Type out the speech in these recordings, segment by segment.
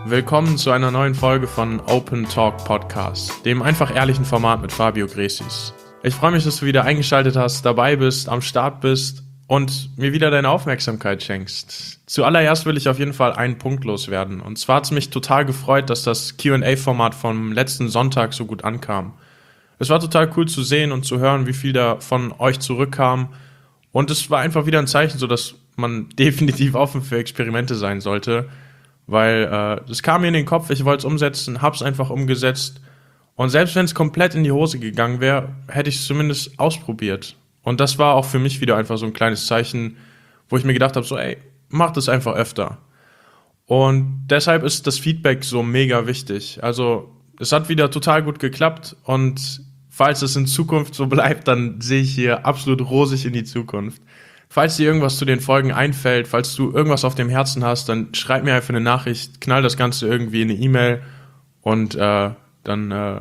Willkommen zu einer neuen Folge von Open Talk Podcast, dem einfach ehrlichen Format mit Fabio Gresis. Ich freue mich, dass du wieder eingeschaltet hast, dabei bist, am Start bist und mir wieder deine Aufmerksamkeit schenkst. Zuallererst will ich auf jeden Fall einen Punkt loswerden. Und zwar hat es mich total gefreut, dass das Q&A-Format vom letzten Sonntag so gut ankam. Es war total cool zu sehen und zu hören, wie viel da von euch zurückkam. Und es war einfach wieder ein Zeichen, so dass man definitiv offen für Experimente sein sollte. Weil das kam mir in den Kopf, ich wollte es umsetzen, hab's einfach umgesetzt. Und selbst wenn es komplett in die Hose gegangen wäre, hätte ich es zumindest ausprobiert. Und das war auch für mich wieder einfach so ein kleines Zeichen, wo ich mir gedacht habe, so ey, mach das einfach öfter. Und deshalb ist das Feedback so mega wichtig. Also es hat wieder total gut geklappt und falls es in Zukunft so bleibt, dann sehe ich hier absolut rosig in die Zukunft. Falls dir irgendwas zu den Folgen einfällt, falls du irgendwas auf dem Herzen hast, dann schreib mir einfach eine Nachricht, knall das Ganze irgendwie in eine E-Mail und dann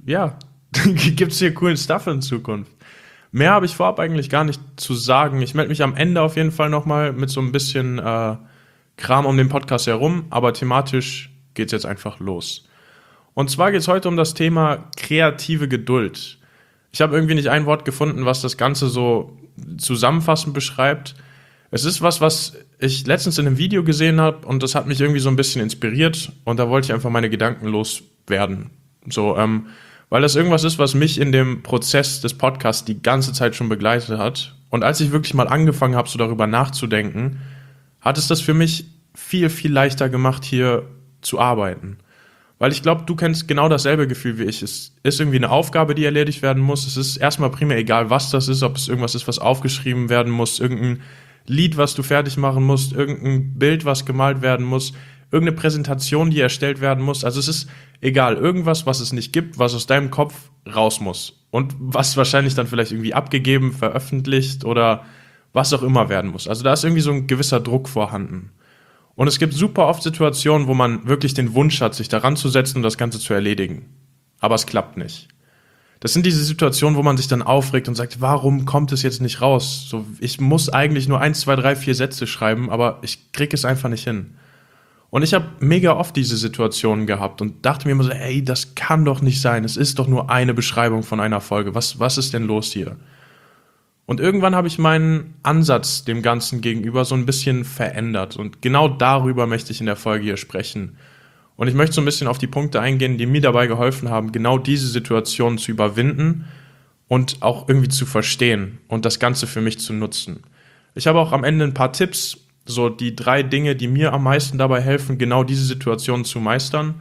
gibt's hier coolen Stuff in Zukunft. Mehr habe ich vorab eigentlich gar nicht zu sagen. Ich melde mich am Ende auf jeden Fall nochmal mit so ein bisschen Kram um den Podcast herum, aber thematisch geht's jetzt einfach los. Und zwar geht's heute um das Thema kreative Geduld. Ich habe irgendwie nicht ein Wort gefunden, was das Ganze so zusammenfassend beschreibt. Es ist was ich letztens in einem Video gesehen habe und das hat mich irgendwie so ein bisschen inspiriert und da wollte ich einfach meine Gedanken loswerden. So, weil das irgendwas ist, was mich in dem Prozess des Podcasts die ganze Zeit schon begleitet hat. Und als ich wirklich mal angefangen habe, so darüber nachzudenken, hat es das für mich viel, viel leichter gemacht, hier zu arbeiten. Weil ich glaube, du kennst genau dasselbe Gefühl wie ich. Es ist irgendwie eine Aufgabe, die erledigt werden muss. Es ist erstmal primär egal, was das ist, ob es irgendwas ist, was aufgeschrieben werden muss, irgendein Lied, was du fertig machen musst, irgendein Bild, was gemalt werden muss, irgendeine Präsentation, die erstellt werden muss. Also es ist egal, irgendwas, was es nicht gibt, was aus deinem Kopf raus muss. Und was wahrscheinlich dann vielleicht irgendwie abgegeben, veröffentlicht oder was auch immer werden muss. Also da ist irgendwie so ein gewisser Druck vorhanden. Und es gibt super oft Situationen, wo man wirklich den Wunsch hat, sich daran zu setzen und das Ganze zu erledigen. Aber es klappt nicht. Das sind diese Situationen, wo man sich dann aufregt und sagt, warum kommt es jetzt nicht raus? So, ich muss eigentlich nur 1, 2, 3, 4 Sätze schreiben, aber ich krieg es einfach nicht hin. Und ich habe mega oft diese Situationen gehabt und dachte mir immer so, ey, das kann doch nicht sein. Es ist doch nur eine Beschreibung von einer Folge. Was ist denn los hier? Und irgendwann habe ich meinen Ansatz dem Ganzen gegenüber so ein bisschen verändert. Und genau darüber möchte ich in der Folge hier sprechen. Und ich möchte so ein bisschen auf die Punkte eingehen, die mir dabei geholfen haben, genau diese Situation zu überwinden und auch irgendwie zu verstehen und das Ganze für mich zu nutzen. Ich habe auch am Ende ein paar Tipps, so die 3 Dinge, die mir am meisten dabei helfen, genau diese Situation zu meistern.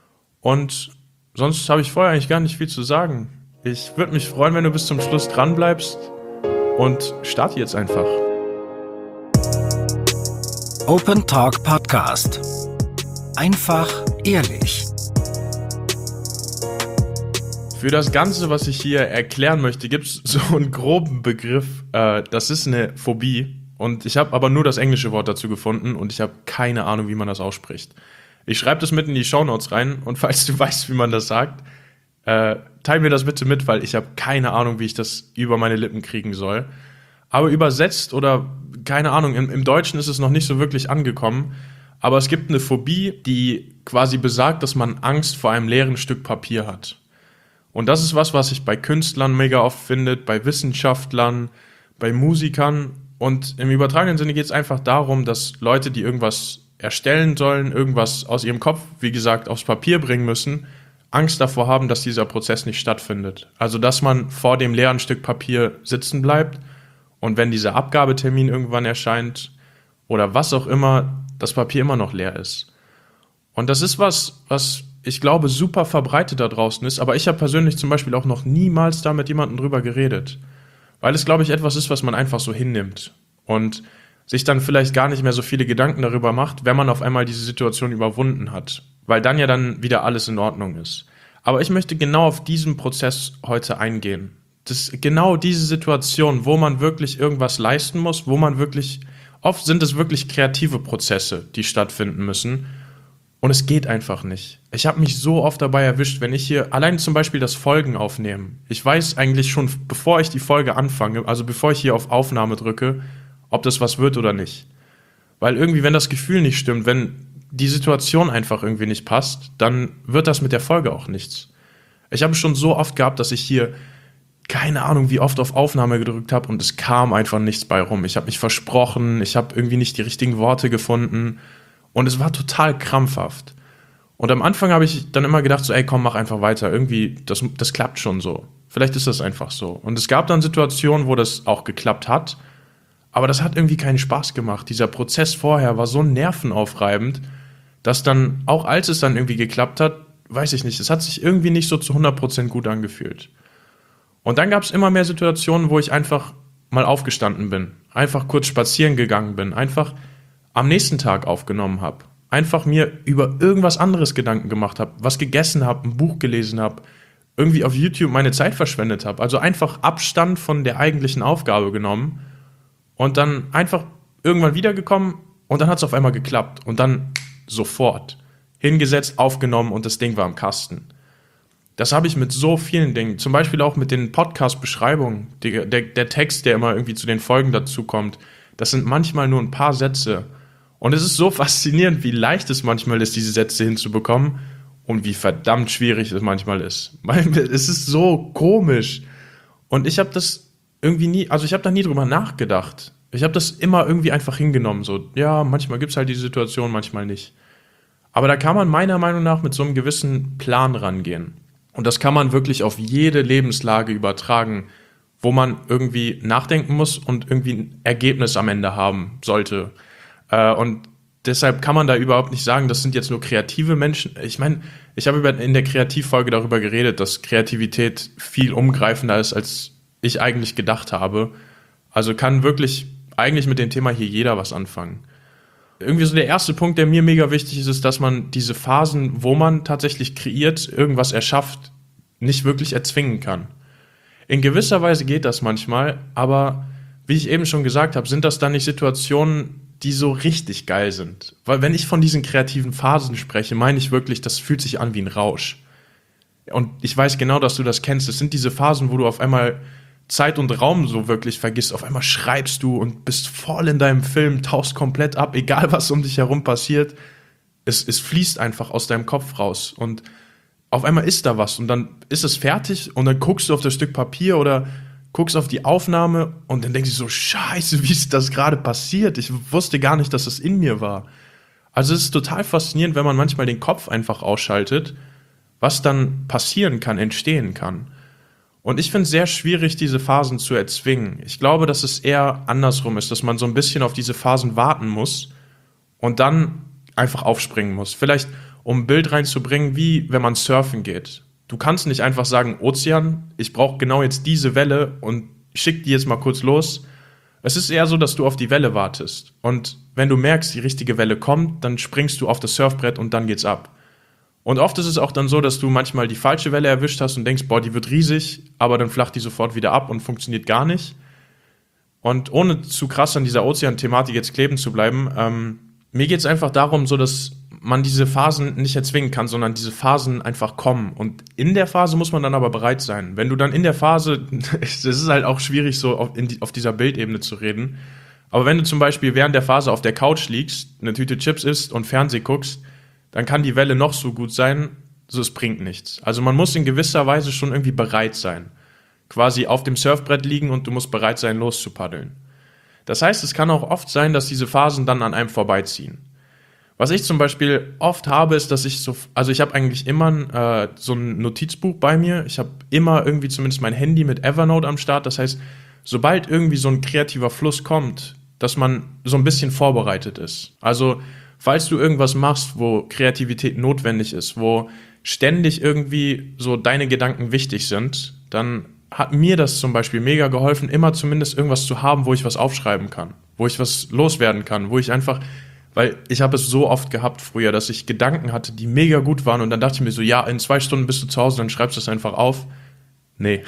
Und sonst habe ich vorher eigentlich gar nicht viel zu sagen. Ich würde mich freuen, wenn du bis zum Schluss dran bleibst. Und starte jetzt einfach. Open Talk Podcast. Einfach ehrlich. Für das Ganze, was ich hier erklären möchte, gibt es so einen groben Begriff. Das ist eine Phobie. Und ich habe aber nur das englische Wort dazu gefunden und ich habe keine Ahnung, wie man das ausspricht. Ich schreibe das mit in die Shownotes rein und falls du weißt, wie man das sagt, teil mir das bitte mit, weil ich habe keine Ahnung, wie ich das über meine Lippen kriegen soll. Aber übersetzt oder keine Ahnung, im Deutschen ist es noch nicht so wirklich angekommen. Aber es gibt eine Phobie, die quasi besagt, dass man Angst vor einem leeren Stück Papier hat. Und das ist was sich bei Künstlern mega oft findet, bei Wissenschaftlern, bei Musikern. Und im übertragenen Sinne geht es einfach darum, dass Leute, die irgendwas erstellen sollen, irgendwas aus ihrem Kopf, wie gesagt, aufs Papier bringen müssen, Angst davor haben, dass dieser Prozess nicht stattfindet. Also, dass man vor dem leeren Stück Papier sitzen bleibt und wenn dieser Abgabetermin irgendwann erscheint oder was auch immer, das Papier immer noch leer ist. Und das ist was ich glaube super verbreitet da draußen ist, aber ich habe persönlich zum Beispiel auch noch niemals da mit jemandem drüber geredet. Weil es, glaube ich, etwas ist, was man einfach so hinnimmt und sich dann vielleicht gar nicht mehr so viele Gedanken darüber macht, wenn man auf einmal diese Situation überwunden hat. Weil dann ja dann wieder alles in Ordnung ist. Aber ich möchte genau auf diesen Prozess heute eingehen. Das ist genau diese Situation, wo man wirklich irgendwas leisten muss, wo man wirklich, oft sind es wirklich kreative Prozesse, die stattfinden müssen. Und es geht einfach nicht. Ich habe mich so oft dabei erwischt, wenn ich hier, allein zum Beispiel das Folgen aufnehmen. Ich weiß eigentlich schon, bevor ich die Folge anfange, also bevor ich hier auf Aufnahme drücke, ob das was wird oder nicht. Weil irgendwie, wenn das Gefühl nicht stimmt, wenn die Situation einfach irgendwie nicht passt, dann wird das mit der Folge auch nichts. Ich habe es schon so oft gehabt, dass ich hier keine Ahnung, wie oft auf Aufnahme gedrückt habe und es kam einfach nichts bei rum. Ich habe mich versprochen, ich habe irgendwie nicht die richtigen Worte gefunden und es war total krampfhaft. Und am Anfang habe ich dann immer gedacht, so, ey, komm, mach einfach weiter. Irgendwie, das klappt schon so. Vielleicht ist das einfach so. Und es gab dann Situationen, wo das auch geklappt hat, aber das hat irgendwie keinen Spaß gemacht. Dieser Prozess vorher war so nervenaufreibend, dass dann, auch als es dann irgendwie geklappt hat, weiß ich nicht, es hat sich irgendwie nicht so zu 100% gut angefühlt. Und dann gab es immer mehr Situationen, wo ich einfach mal aufgestanden bin, einfach kurz spazieren gegangen bin, einfach am nächsten Tag aufgenommen habe, einfach mir über irgendwas anderes Gedanken gemacht habe, was gegessen habe, ein Buch gelesen habe, irgendwie auf YouTube meine Zeit verschwendet habe. Also einfach Abstand von der eigentlichen Aufgabe genommen und dann einfach irgendwann wiedergekommen und dann hat es auf einmal geklappt und dann sofort hingesetzt, aufgenommen und das Ding war im Kasten. Das habe ich mit so vielen Dingen, zum Beispiel auch mit den Podcast-Beschreibungen, der Text, der immer irgendwie zu den Folgen dazu kommt, das sind manchmal nur ein paar Sätze. Und es ist so faszinierend, wie leicht es manchmal ist, diese Sätze hinzubekommen und wie verdammt schwierig es manchmal ist. Es ist so komisch. Und ich habe das irgendwie nie, also ich habe da nie drüber nachgedacht. Ich habe das immer irgendwie einfach hingenommen. So, ja, manchmal gibt es halt diese Situation, manchmal nicht. Aber da kann man meiner Meinung nach mit so einem gewissen Plan rangehen. Und das kann man wirklich auf jede Lebenslage übertragen, wo man irgendwie nachdenken muss und irgendwie ein Ergebnis am Ende haben sollte. Und deshalb kann man da überhaupt nicht sagen, das sind jetzt nur kreative Menschen. Ich meine, ich habe in der Kreativfolge darüber geredet, dass Kreativität viel umgreifender ist, als ich eigentlich gedacht habe. Also kann wirklich eigentlich mit dem Thema hier jeder was anfangen. Irgendwie so der erste Punkt, der mir mega wichtig ist, ist, dass man diese Phasen, wo man tatsächlich kreiert, irgendwas erschafft, nicht wirklich erzwingen kann. In gewisser Weise geht das manchmal, aber wie ich eben schon gesagt habe, sind das dann nicht Situationen, die so richtig geil sind. Weil wenn ich von diesen kreativen Phasen spreche, meine ich wirklich, das fühlt sich an wie ein Rausch. Und ich weiß genau, dass du das kennst. Es sind diese Phasen, wo du auf einmal Zeit und Raum so wirklich vergisst. Auf einmal schreibst du und bist voll in deinem Film, tauchst komplett ab, egal was um dich herum passiert. Es fließt einfach aus deinem Kopf raus und auf einmal ist da was und dann ist es fertig und dann guckst du auf das Stück Papier oder guckst auf die Aufnahme und dann denkst du so, scheiße, wie ist das gerade passiert? Ich wusste gar nicht, dass das in mir war. Also es ist total faszinierend, wenn man manchmal den Kopf einfach ausschaltet, was dann passieren kann, entstehen kann. Und ich finde es sehr schwierig, diese Phasen zu erzwingen. Ich glaube, dass es eher andersrum ist, dass man so ein bisschen auf diese Phasen warten muss und dann einfach aufspringen muss. Vielleicht, um ein Bild reinzubringen, wie wenn man surfen geht. Du kannst nicht einfach sagen, Ozean, ich brauche genau jetzt diese Welle und schick die jetzt mal kurz los. Es ist eher so, dass du auf die Welle wartest. Und wenn du merkst, die richtige Welle kommt, dann springst du auf das Surfbrett und dann geht's ab. Und oft ist es auch dann so, dass du manchmal die falsche Welle erwischt hast und denkst, boah, die wird riesig, aber dann flacht die sofort wieder ab und funktioniert gar nicht. Und ohne zu krass an dieser Ozean-Thematik jetzt kleben zu bleiben, mir geht es einfach darum, so dass man diese Phasen nicht erzwingen kann, sondern diese Phasen einfach kommen. Und in der Phase muss man dann aber bereit sein. Wenn du dann in der Phase, es ist halt auch schwierig, so auf dieser Bildebene zu reden, aber wenn du zum Beispiel während der Phase auf der Couch liegst, eine Tüte Chips isst und Fernseh guckst, dann kann die Welle noch so gut sein, so es bringt nichts. Also man muss in gewisser Weise schon irgendwie bereit sein. Quasi auf dem Surfbrett liegen und du musst bereit sein, loszupaddeln. Das heißt, es kann auch oft sein, dass diese Phasen dann an einem vorbeiziehen. Was ich zum Beispiel oft habe, ist, dass ich ich habe eigentlich immer so ein Notizbuch bei mir. Ich habe immer irgendwie zumindest mein Handy mit Evernote am Start. Das heißt, sobald irgendwie so ein kreativer Fluss kommt, dass man so ein bisschen vorbereitet ist. Also falls du irgendwas machst, wo Kreativität notwendig ist, wo ständig irgendwie so deine Gedanken wichtig sind, dann hat mir das zum Beispiel mega geholfen, immer zumindest irgendwas zu haben, wo ich was aufschreiben kann, wo ich was loswerden kann, wo ich einfach, weil ich habe es so oft gehabt früher, dass ich Gedanken hatte, die mega gut waren und dann dachte ich mir so, ja, in 2 Stunden bist du zu Hause, dann schreibst du es einfach auf. Nee,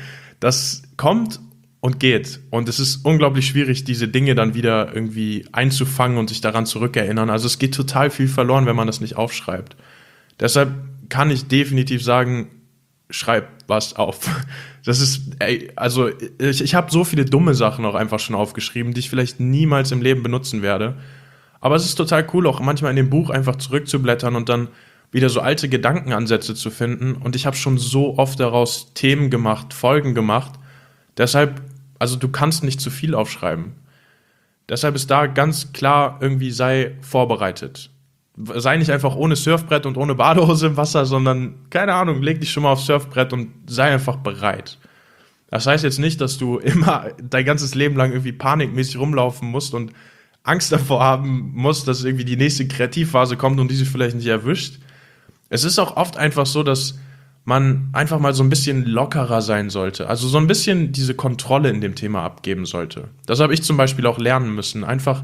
das kommt und geht. Und es ist unglaublich schwierig, diese Dinge dann wieder irgendwie einzufangen und sich daran zurückerinnern. Also es geht total viel verloren, wenn man das nicht aufschreibt. Deshalb kann ich definitiv sagen, schreib was auf. Das ist, also ich habe so viele dumme Sachen auch einfach schon aufgeschrieben, die ich vielleicht niemals im Leben benutzen werde. Aber es ist total cool, auch manchmal in dem Buch einfach zurückzublättern und dann wieder so alte Gedankenansätze zu finden. Und ich habe schon so oft daraus Themen gemacht, Folgen gemacht. Deshalb, also du kannst nicht zu viel aufschreiben. Deshalb ist da ganz klar irgendwie, sei vorbereitet. Sei nicht einfach ohne Surfbrett und ohne Badehose im Wasser, sondern, keine Ahnung, leg dich schon mal aufs Surfbrett und sei einfach bereit. Das heißt jetzt nicht, dass du immer dein ganzes Leben lang irgendwie panikmäßig rumlaufen musst und Angst davor haben musst, dass irgendwie die nächste Kreativphase kommt und die sich vielleicht nicht erwischt. Es ist auch oft einfach so, dass man einfach mal so ein bisschen lockerer sein sollte. Also so ein bisschen diese Kontrolle in dem Thema abgeben sollte. Das habe ich zum Beispiel auch lernen müssen. Einfach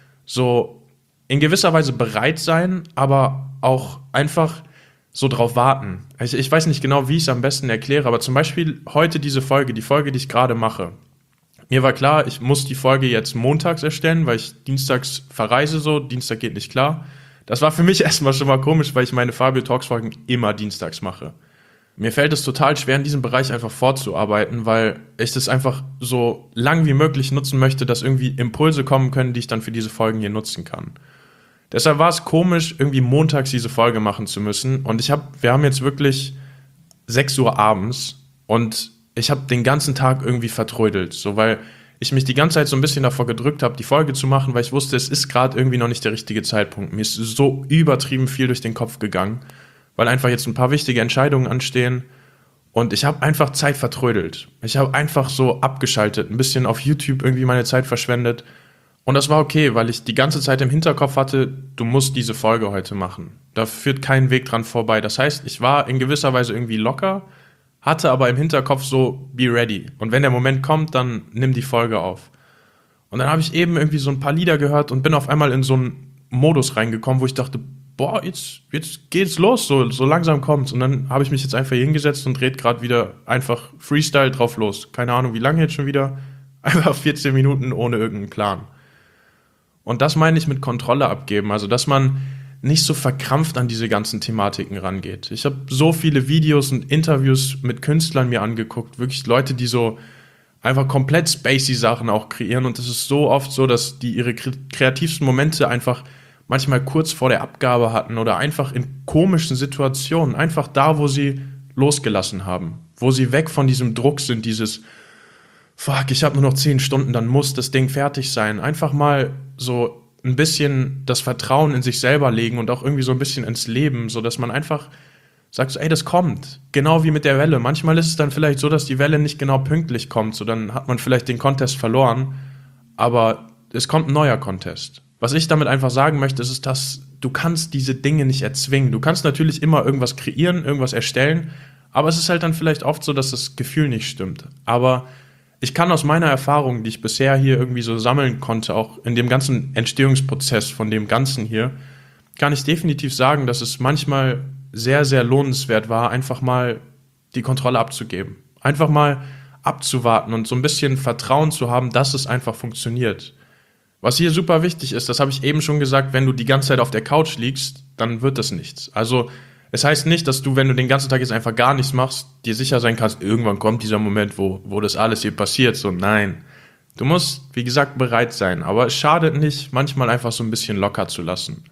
so in gewisser Weise bereit sein, aber auch einfach so drauf warten. Ich weiß nicht genau, wie ich es am besten erkläre, aber zum Beispiel heute die Folge, die ich gerade mache. Mir war klar, ich muss die Folge jetzt montags erstellen, weil ich dienstags verreise so, Dienstag geht nicht klar. Das war für mich erstmal schon mal komisch, weil ich meine Fabio Talks Folgen immer dienstags mache. Mir fällt es total schwer, in diesem Bereich einfach fortzuarbeiten, weil ich das einfach so lang wie möglich nutzen möchte, dass irgendwie Impulse kommen können, die ich dann für diese Folgen hier nutzen kann. Deshalb war es komisch, irgendwie montags diese Folge machen zu müssen. Und wir haben jetzt wirklich 6 Uhr abends und ich habe den ganzen Tag irgendwie vertrödelt, so weil ich mich die ganze Zeit so ein bisschen davor gedrückt habe, die Folge zu machen, weil ich wusste, es ist gerade irgendwie noch nicht der richtige Zeitpunkt. Mir ist so übertrieben viel durch den Kopf gegangen, weil einfach jetzt ein paar wichtige Entscheidungen anstehen und ich habe einfach Zeit vertrödelt. Ich habe einfach so abgeschaltet, ein bisschen auf YouTube irgendwie meine Zeit verschwendet und das war okay, weil ich die ganze Zeit im Hinterkopf hatte, du musst diese Folge heute machen. Da führt kein Weg dran vorbei. Das heißt, ich war in gewisser Weise irgendwie locker, hatte aber im Hinterkopf so, be ready. Und wenn der Moment kommt, dann nimm die Folge auf. Und dann habe ich eben irgendwie so ein paar Lieder gehört und bin auf einmal in so einen Modus reingekommen, wo ich dachte, boah, jetzt geht's los, so langsam kommt's. Und dann habe ich mich jetzt einfach hingesetzt und red gerade wieder einfach Freestyle drauf los. Keine Ahnung, wie lange jetzt schon wieder. Einfach 14 Minuten ohne irgendeinen Plan. Und das meine ich mit Kontrolle abgeben. Also, dass man nicht so verkrampft an diese ganzen Thematiken rangeht. Ich habe so viele Videos und Interviews mit Künstlern mir angeguckt, wirklich Leute, die so einfach komplett spacey Sachen auch kreieren und es ist so oft so, dass die ihre kreativsten Momente einfach manchmal kurz vor der Abgabe hatten oder einfach in komischen Situationen, einfach da, wo sie losgelassen haben, wo sie weg von diesem Druck sind, dieses fuck, ich habe nur noch 10 Stunden, dann muss das Ding fertig sein. Einfach mal so ein bisschen das Vertrauen in sich selber legen und auch irgendwie so ein bisschen ins Leben, so dass man einfach sagt, so, ey, das kommt. Genau wie mit der Welle. Manchmal ist es dann vielleicht so, dass die Welle nicht genau pünktlich kommt, so dann hat man vielleicht den Contest verloren, aber es kommt ein neuer Contest. Was ich damit einfach sagen möchte, ist, dass du kannst diese Dinge nicht erzwingen. Du kannst natürlich immer irgendwas kreieren, irgendwas erstellen, aber es ist halt dann vielleicht oft so, dass das Gefühl nicht stimmt. Aber ich kann aus meiner Erfahrung, die ich bisher hier irgendwie so sammeln konnte, auch in dem ganzen Entstehungsprozess von dem Ganzen hier, kann ich definitiv sagen, dass es manchmal sehr, sehr lohnenswert war, einfach mal die Kontrolle abzugeben. Einfach mal abzuwarten und so ein bisschen Vertrauen zu haben, dass es einfach funktioniert. Was hier super wichtig ist, das habe ich eben schon gesagt, wenn du die ganze Zeit auf der Couch liegst, dann wird das nichts. Also es heißt nicht, dass du, wenn du den ganzen Tag jetzt einfach gar nichts machst, dir sicher sein kannst, irgendwann kommt dieser Moment, wo das alles hier passiert. So, nein. Du musst, wie gesagt, bereit sein. Aber es schadet nicht, manchmal einfach so ein bisschen locker zu lassen.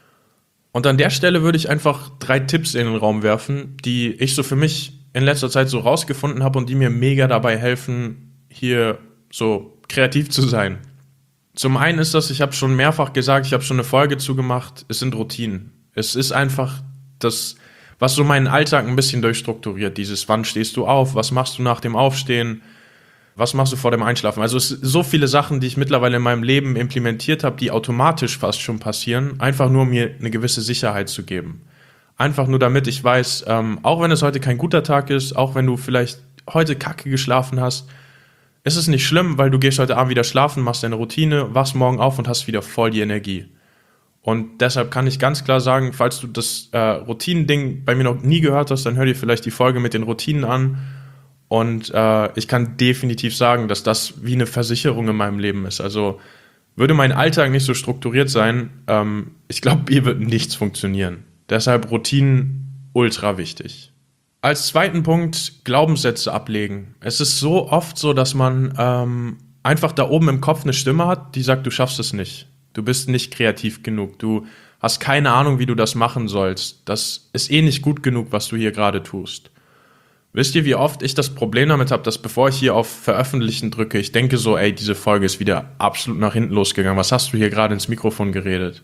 Und an der Stelle würde ich einfach 3 Tipps in den Raum werfen, die ich so für mich in letzter Zeit so rausgefunden habe und die mir mega dabei helfen, hier so kreativ zu sein. Zum einen ist das, ich habe schon mehrfach gesagt, ich habe schon eine Folge zugemacht, es sind Routinen. Es ist einfach das, was so meinen Alltag ein bisschen durchstrukturiert. Dieses, wann stehst du auf, was machst du nach dem Aufstehen, was machst du vor dem Einschlafen. Also es sind so viele Sachen, die ich mittlerweile in meinem Leben implementiert habe, die automatisch fast schon passieren, einfach nur um mir eine gewisse Sicherheit zu geben. Einfach nur damit ich weiß, auch wenn es heute kein guter Tag ist, auch wenn du vielleicht heute kacke geschlafen hast, ist es nicht schlimm, weil du gehst heute Abend wieder schlafen, machst deine Routine, wachst morgen auf und hast wieder voll die Energie. Und deshalb kann ich ganz klar sagen, falls du das Routinen-Ding bei mir noch nie gehört hast, dann hör dir vielleicht die Folge mit den Routinen an. Und ich kann definitiv sagen, dass das wie eine Versicherung in meinem Leben ist. Also würde mein Alltag nicht so strukturiert sein, ich glaube, hier wird nichts funktionieren. Deshalb Routinen ultra wichtig. Als zweiten Punkt Glaubenssätze ablegen. Es ist so oft so, dass man einfach da oben im Kopf eine Stimme hat, die sagt, du schaffst es nicht. Du bist nicht kreativ genug. Du hast keine Ahnung, wie du das machen sollst. Das ist eh nicht gut genug, was du hier gerade tust. Wisst ihr, wie oft ich das Problem damit habe, dass bevor ich hier auf Veröffentlichen drücke, ich denke so, ey, diese Folge ist wieder absolut nach hinten losgegangen. Was hast du hier gerade ins Mikrofon geredet?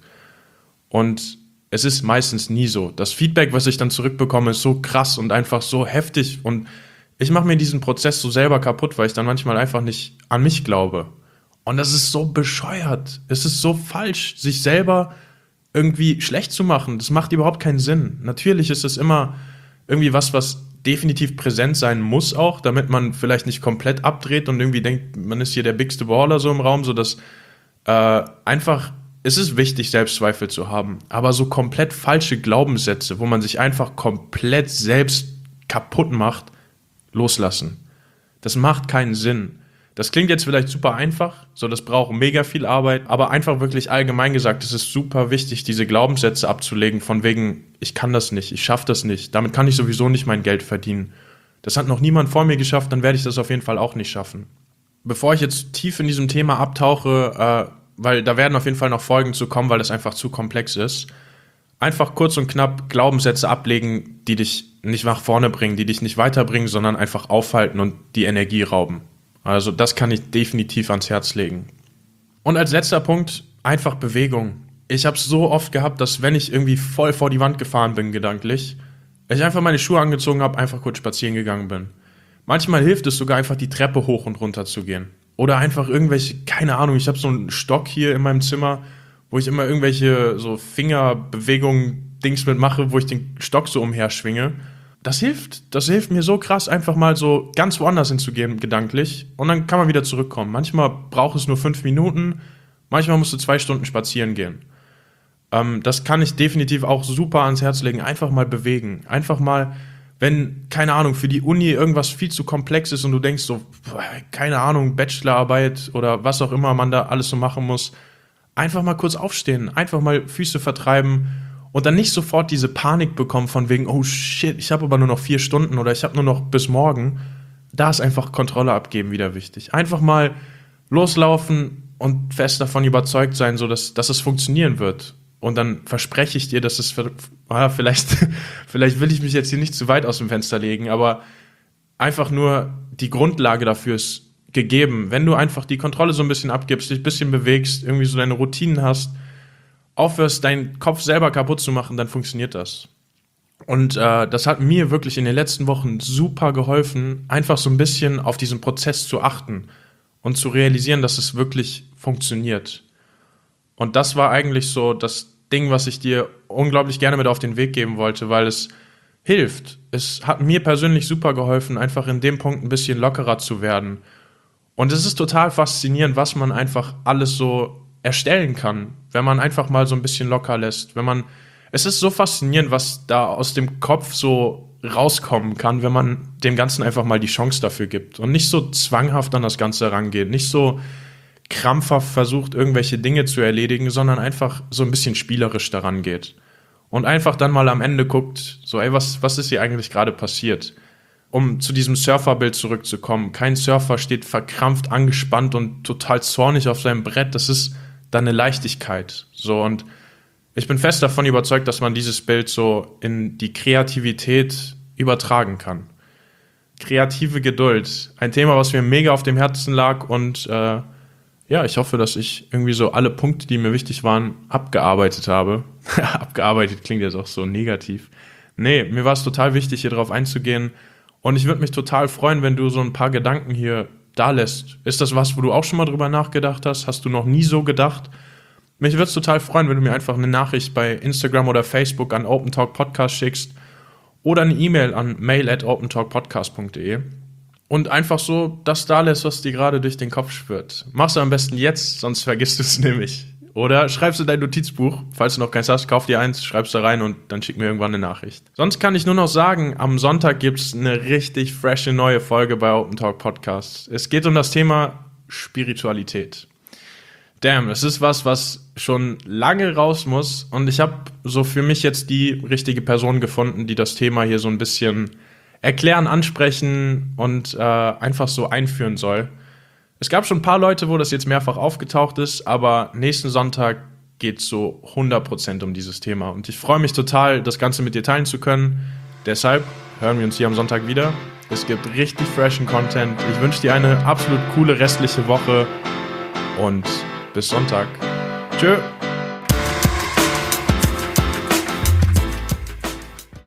Und es ist meistens nie so. Das Feedback, was ich dann zurückbekomme, ist so krass und einfach so heftig. Und ich mache mir diesen Prozess so selber kaputt, weil ich dann manchmal einfach nicht an mich glaube. Und das ist so bescheuert. Es ist so falsch, sich selber irgendwie schlecht zu machen. Das macht überhaupt keinen Sinn. Natürlich ist es immer irgendwie was definitiv präsent sein muss auch, damit man vielleicht nicht komplett abdreht und irgendwie denkt, man ist hier der bigste Baller so im Raum, sodass einfach, es ist wichtig, Selbstzweifel zu haben, aber so komplett falsche Glaubenssätze, wo man sich einfach komplett selbst kaputt macht, loslassen. Das macht keinen Sinn. Das klingt jetzt vielleicht super einfach, so das braucht mega viel Arbeit, aber einfach wirklich allgemein gesagt, es ist super wichtig, diese Glaubenssätze abzulegen, von wegen, ich kann das nicht, ich schaffe das nicht, damit kann ich sowieso nicht mein Geld verdienen. Das hat noch niemand vor mir geschafft, dann werde ich das auf jeden Fall auch nicht schaffen. Bevor ich jetzt tief in diesem Thema abtauche, weil da werden auf jeden Fall noch Folgen zu kommen, weil das einfach zu komplex ist, einfach kurz und knapp Glaubenssätze ablegen, die dich nicht nach vorne bringen, die dich nicht weiterbringen, sondern einfach aufhalten und die Energie rauben. Also das kann ich definitiv ans Herz legen. Und als letzter Punkt, einfach Bewegung. Ich habe es so oft gehabt, dass wenn ich irgendwie voll vor die Wand gefahren bin, gedanklich, ich einfach meine Schuhe angezogen habe, einfach kurz spazieren gegangen bin. Manchmal hilft es sogar einfach, die Treppe hoch und runter zu gehen. Oder einfach irgendwelche, keine Ahnung, ich habe so einen Stock hier in meinem Zimmer, wo ich immer irgendwelche so Fingerbewegungen, Dings mitmache, wo ich den Stock so umherschwinge. Das hilft mir so krass, einfach mal so ganz woanders hinzugehen, gedanklich. Und dann kann man wieder zurückkommen. Manchmal braucht es nur 5 Minuten, manchmal musst du 2 Stunden spazieren gehen. Das kann ich definitiv auch super ans Herz legen. Einfach mal bewegen. Einfach mal, wenn, keine Ahnung, für die Uni irgendwas viel zu komplex ist und du denkst so, keine Ahnung, Bachelorarbeit oder was auch immer man da alles so machen muss, einfach mal kurz aufstehen, einfach mal Füße vertreiben. Und dann nicht sofort diese Panik bekommen von wegen, oh shit, ich habe aber nur noch 4 Stunden oder ich habe nur noch bis morgen. Da ist einfach Kontrolle abgeben wieder wichtig. Einfach mal loslaufen und fest davon überzeugt sein, so dass es funktionieren wird. Und dann verspreche ich dir, dass es, vielleicht will ich mich jetzt hier nicht zu weit aus dem Fenster legen, aber einfach nur die Grundlage dafür ist gegeben. Wenn du einfach die Kontrolle so ein bisschen abgibst, dich ein bisschen bewegst, irgendwie so deine Routinen hast, aufhörst, deinen Kopf selber kaputt zu machen, dann funktioniert das. Und das hat mir wirklich in den letzten Wochen super geholfen, einfach so ein bisschen auf diesen Prozess zu achten und zu realisieren, dass es wirklich funktioniert. Und das war eigentlich so das Ding, was ich dir unglaublich gerne mit auf den Weg geben wollte, weil es hilft. Es hat mir persönlich super geholfen, einfach in dem Punkt ein bisschen lockerer zu werden. Und es ist total faszinierend, was man einfach alles so erstellen kann, wenn man einfach mal so ein bisschen locker lässt. Es ist so faszinierend, was da aus dem Kopf so rauskommen kann, wenn man dem Ganzen einfach mal die Chance dafür gibt und nicht so zwanghaft an das Ganze rangeht, nicht so krampfhaft versucht, irgendwelche Dinge zu erledigen, sondern einfach so ein bisschen spielerisch daran geht und einfach dann mal am Ende guckt, so ey, was ist hier eigentlich gerade passiert? Um zu diesem Surferbild zurückzukommen, kein Surfer steht verkrampft, angespannt und total zornig auf seinem Brett, das ist dann eine Leichtigkeit. So, und ich bin fest davon überzeugt, dass man dieses Bild so in die Kreativität übertragen kann. Kreative Geduld. Ein Thema, was mir mega auf dem Herzen lag und ich hoffe, dass ich irgendwie so alle Punkte, die mir wichtig waren, abgearbeitet habe. Abgearbeitet klingt jetzt auch so negativ. Nee, mir war es total wichtig, hier drauf einzugehen und ich würde mich total freuen, wenn du so ein paar Gedanken hier da lässt. Ist das was, wo du auch schon mal drüber nachgedacht hast? Hast du noch nie so gedacht? Mich würde es total freuen, wenn du mir einfach eine Nachricht bei Instagram oder Facebook an Open Talk Podcast schickst oder eine E-Mail an mail@opentalkpodcast.de und einfach so das da lässt, was dir gerade durch den Kopf schwirrt. Mach's am besten jetzt, sonst vergisst du es nämlich. Oder schreibst du dein Notizbuch, falls du noch keins hast, kauf dir eins, schreibst da rein und dann schick mir irgendwann eine Nachricht. Sonst kann ich nur noch sagen, am Sonntag gibt's eine richtig frische neue Folge bei Open Talk Podcast. Es geht um das Thema Spiritualität. Damn, es ist was schon lange raus muss und ich habe so für mich jetzt die richtige Person gefunden, die das Thema hier so ein bisschen erklären, ansprechen und einfach so einführen soll. Es gab schon ein paar Leute, wo das jetzt mehrfach aufgetaucht ist, aber nächsten Sonntag geht es so 100% um dieses Thema. Und ich freue mich total, das Ganze mit dir teilen zu können. Deshalb hören wir uns hier am Sonntag wieder. Es gibt richtig freshen Content. Ich wünsche dir eine absolut coole restliche Woche und bis Sonntag. Tschö.